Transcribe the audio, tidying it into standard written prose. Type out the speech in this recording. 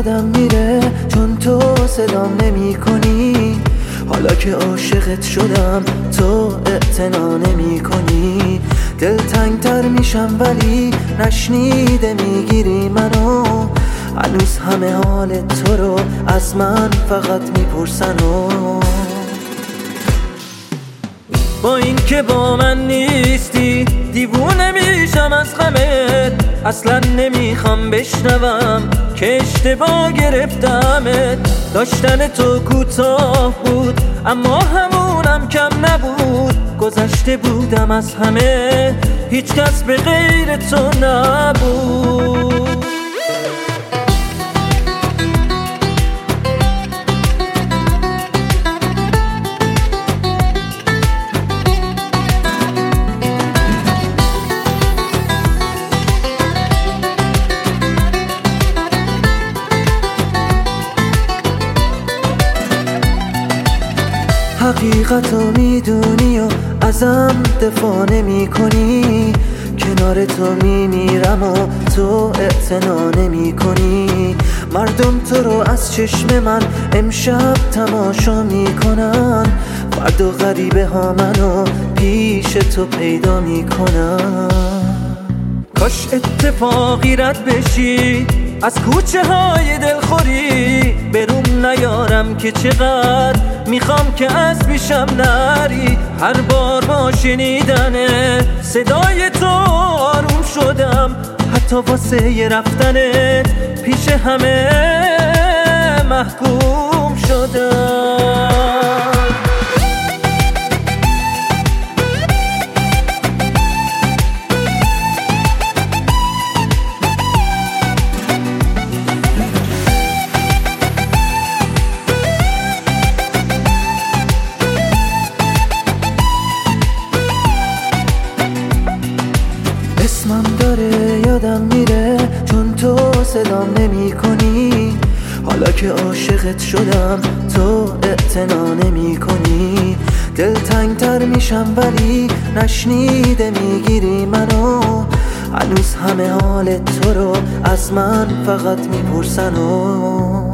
یادم میره چون تو صدام نمی کنی. حالا که عاشقت شدم تو اعتنا نمی کنی. دلتنگ تر میشم ولی نشنیده میگیری منو. هنوز همه حال تو رو از من فقط میپرسن با این که با من نیستی دیوونه میشم از غمت. اصلا نمیخوام بشنوم که اشتباه گرفتمت. داشتن تو کوتاه بود اما همونم کم نبود. گذشته بودم از همه هیچ کس به غیر تو نبود. حقیقتو میدونی و ازم دفاع نمی کنی. کنار تو میمیرم و تو اعتنا نمی کنی. مردم تو رو از چشم من امشب تماشا میکنن. فردا غریبه ها منو پیش تو پیدا میکنن. کاش اتفاقی رد بشی از کوچه های دلخوری. بروم نیارم که چقدر میخوام که از پیشم نری. هر بار با شنیدن صدای تو آروم شدم. حتی واسه رفتنت پیش همه محکوم شدم. اسمم داره یادم میره چون تو صدام نمی کنی. حالا که عاشقت شدم تو اعتنا نمی کنی. دلتنگ تر میشم ولی نشنیده میگیری منو. هنوز همه حال تو رو از من فقط میپرسن